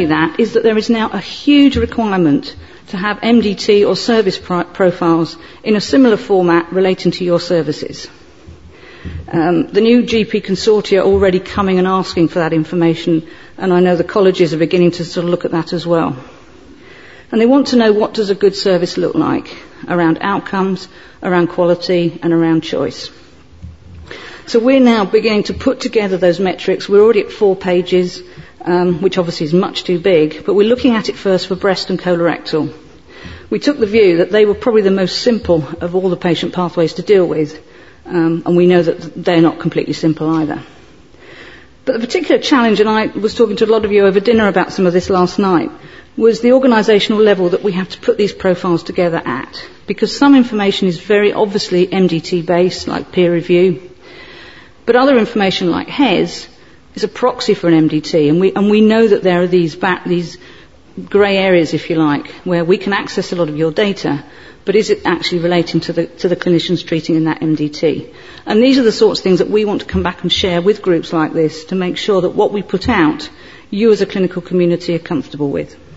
you that is that there is now a huge requirement to have MDT or service profiles in a similar format relating to your services. The new GP consortia are already coming and asking for that information, and I know the colleges are beginning to sort of look at that as well. And they want to know, what does a good service look like around outcomes, around quality, and around choice. So we're now beginning to put together those metrics. We're already at 4 pages, which obviously is much too big, but we're looking at it first for breast and colorectal. We took the view that they were probably the most simple of all the patient pathways to deal with, and we know that they're not completely simple either. But the particular challenge, and I was talking to a lot of you over dinner about some of this last night, was the organisational level that we have to put these profiles together at. Because some information is very obviously MDT-based, like peer review, but other information like HES is a proxy for an MDT, and we know that there are these grey areas, if you like, where we can access a lot of your data, but is it actually relating to the clinicians treating in that MDT? And these are the sorts of things that we want to come back and share with groups like this to make sure that what we put out, you as a clinical community are comfortable with.